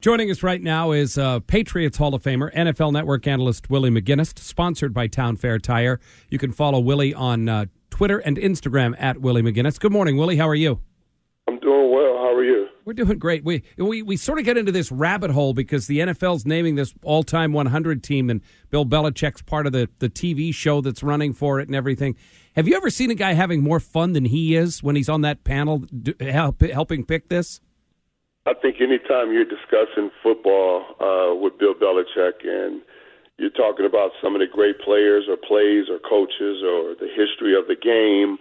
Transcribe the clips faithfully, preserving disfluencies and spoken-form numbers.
Joining us right now is uh, Patriots Hall of Famer, N F L Network analyst Willie McGinnis, sponsored by Town Fair Tire. You can follow Willie on uh, Twitter and Instagram at Willie McGinnis. Good morning, Willie. How are you? I'm doing well. How are you? We're doing great. We we we sort of get into this rabbit hole because the N F L's naming this all-time one hundred team, and Bill Belichick's part of the, the T V show that's running for it and everything. Have you ever seen a guy having more fun than he is when he's on that panel do, help, helping pick this? I think anytime you're discussing football uh, with Bill Belichick and you're talking about some of the great players or plays or coaches or the history of the game,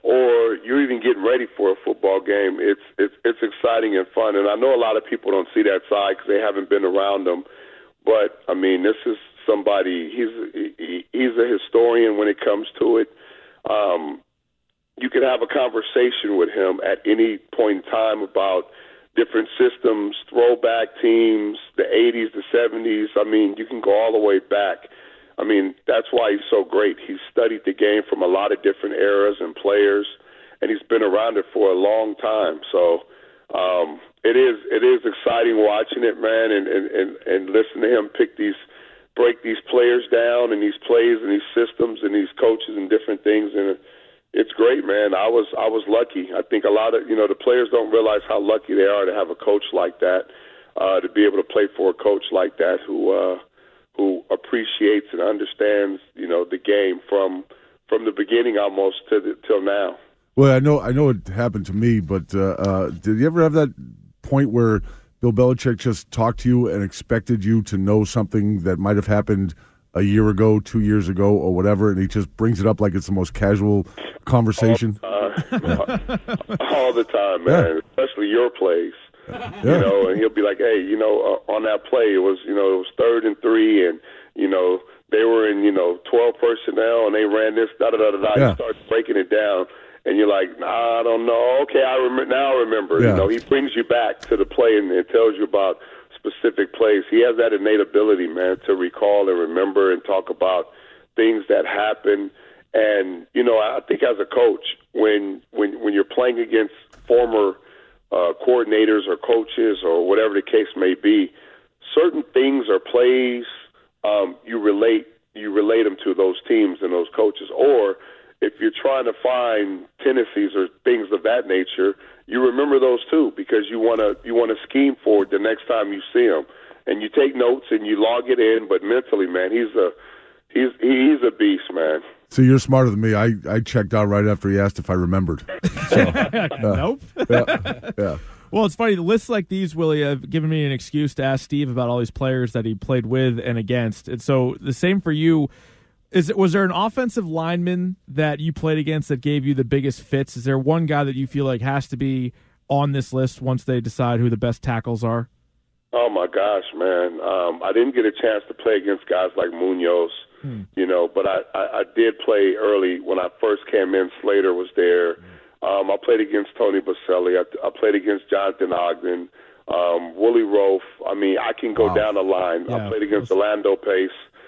or you're even getting ready for a football game, it's it's it's exciting and fun. And I know a lot of people don't see that side because they haven't been around them. But, I mean, this is somebody, he's, he, he's a historian when it comes to it. Um, you can have a conversation with him at any point in time about different systems, throwback teams, the eighties, the seventies. I mean, you can go all the way back. I mean, that's why he's so great. He's studied the game from a lot of different eras and players, and he's been around it for a long time. So um, it is it is exciting watching it, man, and, and, and, and listen to him pick these, break these players down and these plays and these systems and these coaches and different things. And it's great, man. I was I was lucky. I think a lot of, you know, the players don't realize how lucky they are to have a coach like that, uh, to be able to play for a coach like that who uh, who appreciates and understands, you know, the game from from the beginning almost to the, till now. Well, I know I know it happened to me, but uh, uh, did you ever have that point where Bill Belichick just talked to you and expected you to know something that might have happened a year ago, two years ago, or whatever, and he just brings it up like it's the most casual conversation? All the time, All the time man, yeah. Especially your plays. Yeah. You know, and he'll be like, hey, you know, uh, on that play, it was, you know, it was third and three, and, you know, they were in, you know, twelve personnel, and they ran this, da-da-da-da-da. Yeah. He starts breaking it down, and you're like, nah, I don't know. Okay, I rem- now I remember. Yeah. You know, he brings you back to the play and, and tells you about specific plays. He has that innate ability, man, to recall and remember and talk about things that happen. And, you know, I think as a coach, when when when you're playing against former uh, coordinators or coaches or whatever the case may be, certain things or plays um, you relate you relate them to those teams and those coaches. Or if you're trying to find tendencies or things of that nature, you remember those too because you want to you want to scheme for it the next time you see them, and you take notes and you log it in. But mentally, man, he's a he's he's a beast, man. So you're smarter than me. I, I checked out right after he asked if I remembered. So, uh, nope. Yeah, yeah. Well, it's funny. Lists like these, Willie, have given me an excuse to ask Steve about all these players that he played with and against. And so the same for you. Is it, was there an offensive lineman that you played against that gave you the biggest fits? Is there one guy that you feel like has to be on this list once they decide who the best tackles are? Oh, my gosh, man. Um, I didn't get a chance to play against guys like Munoz. Hmm. You know, but I, I, I did play early when I first came in. Slater was there. Um, I played against Tony Baselli. I, I played against Jonathan Ogden, um, Willie Roaf. I mean, I can go wow. down the line. Yeah. I played against Orlando Pace,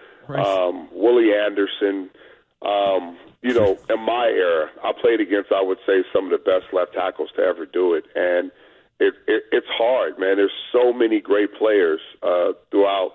um, Willie Anderson. Um, you know, in my era, I played against, I would say, some of the best left tackles to ever do it. And it, it, it's hard, man. There's so many great players uh, throughout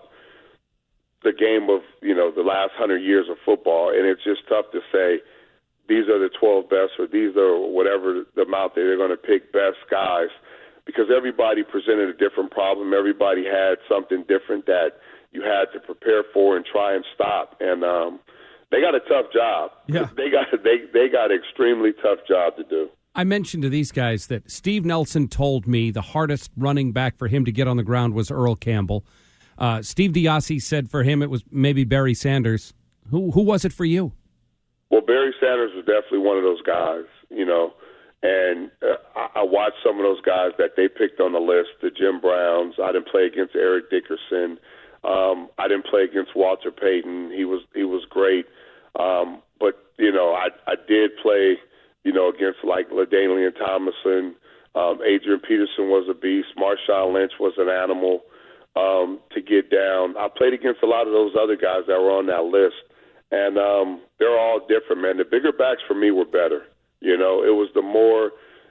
the game of, you know, the last hundred years of football, and it's just tough to say these are the twelve best or these are whatever the amount that they're going to pick best guys, because everybody presented a different problem. Everybody had something different that you had to prepare for and try and stop, and um, they got a tough job. Yeah. They got they they got an extremely tough job to do. I mentioned to these guys that Steve Nelson told me the hardest running back for him to get on the ground was Earl Campbell. Uh, Steve DiAsi said for him it was maybe Barry Sanders. Who who was it for you? Well, Barry Sanders was definitely one of those guys, you know, and uh, I, I watched some of those guys that they picked on the list, the Jim Browns. I didn't play against Eric Dickerson. Um, I didn't play against Walter Payton. He was he was great, um, but you know, I I did play, you know, against like LaDainian Tomlinson. Um, Adrian Peterson was a beast. Marshawn Lynch was an animal. Um, to get down. I played against a lot of those other guys that were on that list, and um, they're all different, man. The bigger backs for me were better. You know, it was the more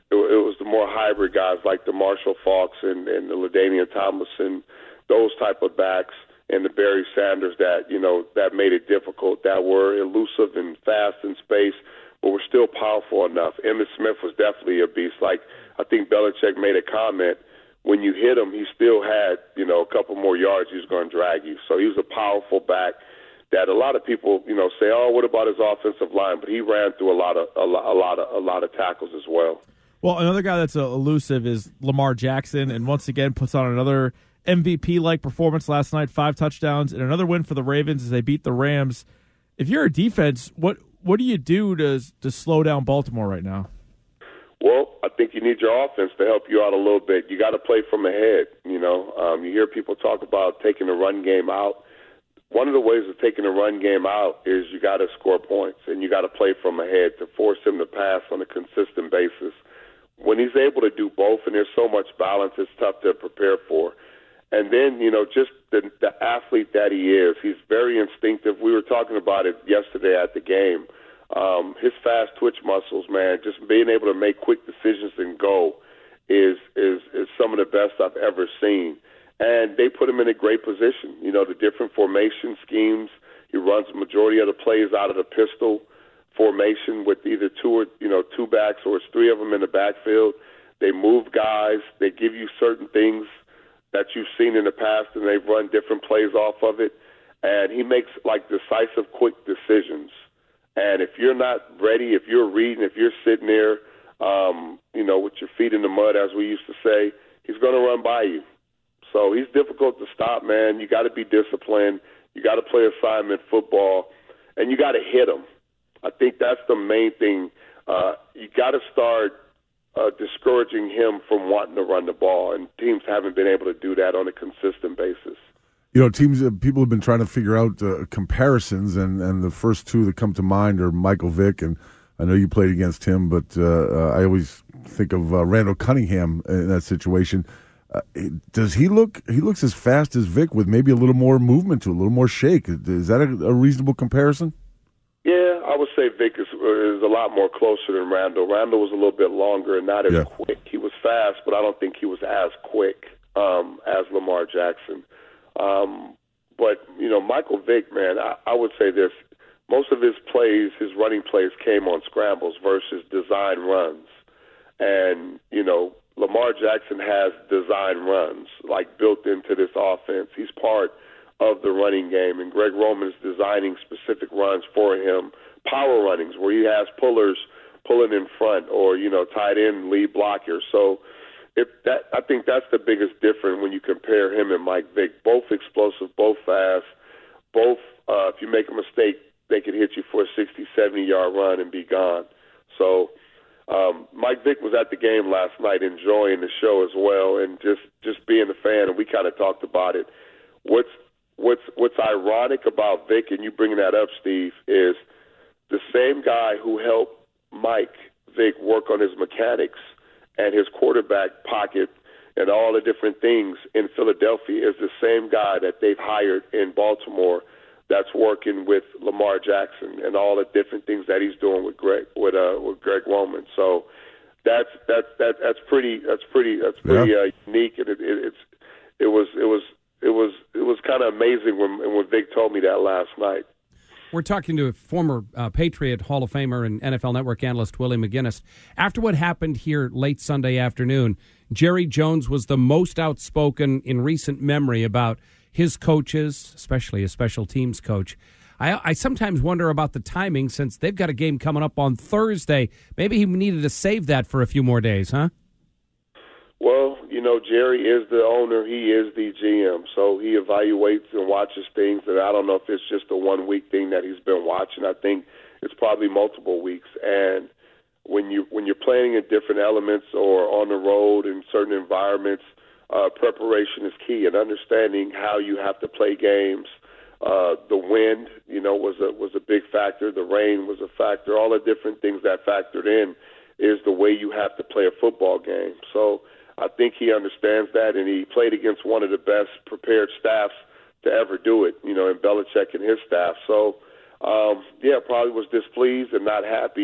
it, it was the more hybrid guys like the Marshall Faulks and, and the LaDainian Tomlinson, those type of backs, and the Barry Sanders that, you know, that made it difficult, that were elusive and fast in space, but were still powerful enough. Emmitt Smith was definitely a beast. Like, I think Belichick made a comment, when you hit him, he still had, you know, a couple more yards he was going to drag you. So he was a powerful back that a lot of people, you know, say, oh, what about his offensive line? But he ran through a lot of a lot, a lot of a lot of tackles as well. Well, another guy that's uh, elusive is Lamar Jackson, and once again puts on another M V P-like performance last night, five touchdowns, and another win for the Ravens as they beat the Rams. If you're a defense, what what do you do to to slow down Baltimore right now? Well, I think you need your offense to help you out a little bit. You got to play from ahead. You know, um, you hear people talk about taking the run game out. One of the ways of taking the run game out is you got to score points, and you got to play from ahead to force him to pass on a consistent basis. When he's able to do both, and there's so much balance, it's tough to prepare for. And then, you know, just the, the athlete that he is, he's very instinctive. We were talking about it yesterday at the game. Um, his fast twitch muscles, man, just being able to make quick decisions and go is, is, is some of the best I've ever seen. And they put him in a great position. You know, the different formation schemes. He runs the majority of the plays out of the pistol formation with either two or, you know, two backs or it's three of them in the backfield. They move guys. They give you certain things that you've seen in the past, and they've run different plays off of it. And he makes, like, decisive, quick decisions. And if you're not ready, if you're reading, if you're sitting there, um, you know, with your feet in the mud, as we used to say, he's going to run by you. So he's difficult to stop, man. You got to be disciplined. You got to play assignment football, and you got to hit him. I think that's the main thing. Uh, you got to start uh, discouraging him from wanting to run the ball, and teams haven't been able to do that on a consistent basis. You know, teams, uh, people have been trying to figure out uh, comparisons, and, and the first two that come to mind are Michael Vick, and I know you played against him, but uh, uh, I always think of uh, Randall Cunningham in that situation. Uh, does he look, he looks as fast as Vick with maybe a little more movement to it, a little more shake. Is that a, a reasonable comparison? Yeah, I would say Vick is, is a lot more closer than Randall. Randall was a little bit longer and not as yeah. quick. He was fast, but I don't think he was as quick um, as Lamar Jackson. Um, but, you know, Michael Vick, man, I, I would say this. Most of his plays, his running plays came on scrambles versus design runs. And, you know, Lamar Jackson has design runs, like, built into this offense. He's part of the running game, and Greg Roman is designing specific runs for him, power runnings where he has pullers pulling in front or, you know, tight end lead blockers. So if that, I think that's the biggest difference when you compare him and Mike Vick. Both explosive, both fast, both, uh, if you make a mistake, they could hit you for a sixty, seventy-yard run and be gone. So um, Mike Vick was at the game last night enjoying the show as well and just, just being a fan, and we kind of talked about it. What's What's what's ironic about Vick, and you bringing that up, Steve, is the same guy who helped Mike Vick work on his mechanics and his quarterback pocket and all the different things in Philadelphia is the same guy that they've hired in Baltimore that's working with Lamar Jackson and all the different things that he's doing with Greg with uh, with Greg Roman. So that's that's that, that's pretty that's pretty that's pretty yeah. uh, unique, and it, it, it's it was it was. It was it was kind of amazing when when Vic told me that last night. We're talking to a former uh, Patriot Hall of Famer and N F L Network analyst Willie McGinnis. After what happened here late Sunday afternoon, Jerry Jones was the most outspoken in recent memory about his coaches, especially a special teams coach. I, I sometimes wonder about the timing since they've got a game coming up on Thursday. Maybe he needed to save that for a few more days, huh? Well, you know, Jerry is the owner. He is the G M. So he evaluates and watches things that I don't know if it's just a one-week thing that he's been watching. I think it's probably multiple weeks. And when, you, when you're playing in different elements or on the road in certain environments, uh, preparation is key, and understanding how you have to play games. Uh, the wind, you know, was a, was a big factor. The rain was a factor. All the different things that factored in is the way you have to play a football game. So I think he understands that, and he played against one of the best prepared staffs to ever do it, you know, in Belichick and his staff. So, um, yeah, probably was displeased and not happy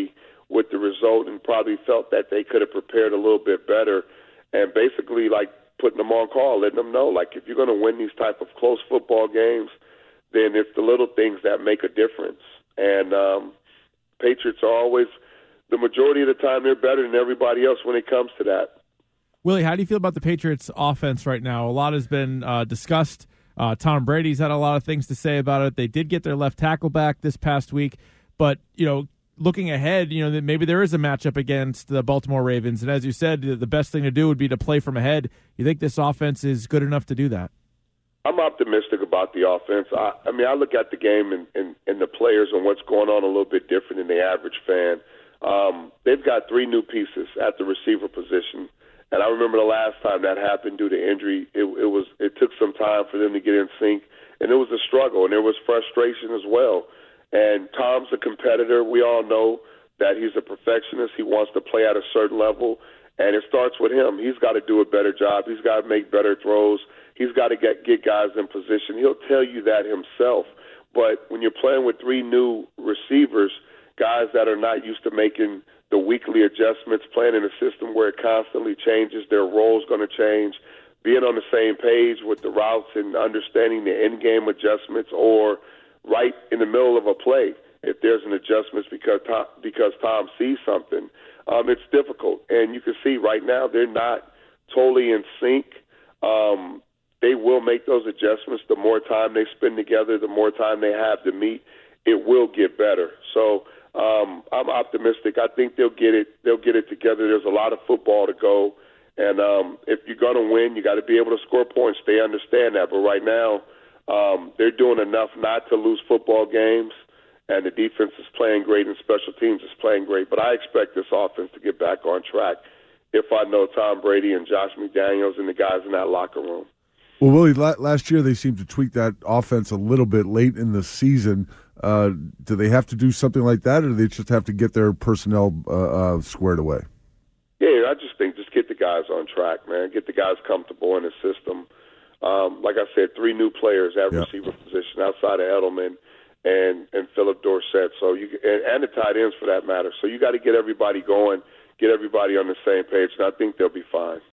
with the result and probably felt that they could have prepared a little bit better, and basically like putting them on call, letting them know, like, if you're going to win these type of close football games, then it's the little things that make a difference. And um, Patriots are always, the majority of the time, they're better than everybody else when it comes to that. Willie, how do you feel about the Patriots offense right now? A lot has been uh, discussed. Uh, Tom Brady's had a lot of things to say about it. They did get their left tackle back this past week, but, you know, looking ahead, you know, that maybe there is a matchup against the Baltimore Ravens. And as you said, the best thing to do would be to play from ahead. You think this offense is good enough to do that? I'm optimistic about the offense. I, I mean, I look at the game and, and, and the players and what's going on a little bit different than the average fan. Um, they've got three new pieces at the receiver position. And I remember the last time that happened due to injury, it, it was it took some time for them to get in sync. And it was a struggle, and there was frustration as well. And Tom's a competitor. We all know that he's a perfectionist. He wants to play at a certain level, and it starts with him. He's got to do a better job. He's got to make better throws. He's got to get, get guys in position. He'll tell you that himself. But when you're playing with three new receivers, guys that are not used to making the weekly adjustments, playing in a system where it constantly changes, their role's going to change, being on the same page with the routes and understanding the in-game adjustments, or right in the middle of a play, if there's an adjustment because Tom, because Tom sees something, um, it's difficult. And you can see right now they're not totally in sync. Um, they will make those adjustments. The more time they spend together, the more time they have to meet, it will get better. So um, I'm optimistic. I think they'll get it. They'll get it together. There's a lot of football to go, and um, if you're going to win, you got to be able to score points. They understand that, but right now, Um, they're doing enough not to lose football games, and the defense is playing great and special teams is playing great. But I expect this offense to get back on track if I know Tom Brady and Josh McDaniels and the guys in that locker room. Well, Willie, last year they seemed to tweak that offense a little bit late in the season. Uh, do they have to do something like that, or do they just have to get their personnel uh, uh, squared away? Yeah, I just think just get the guys on track, man. Get the guys comfortable in the system. Um, like I said, three new players at yep. receiver position outside of Edelman and, and Philip Dorsett. So you and, and the tight ends for that matter. So you got to get everybody going, get everybody on the same page, and I think they'll be fine.